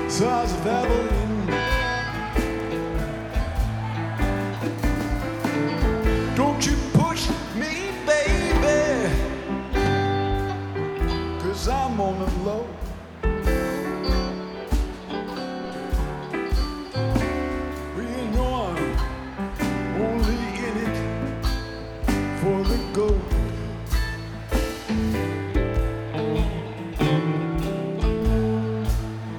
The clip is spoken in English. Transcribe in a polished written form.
size of Abilene. Don't you push me, baby, 'cause I'm on the low. You know I'm only in it for the gold.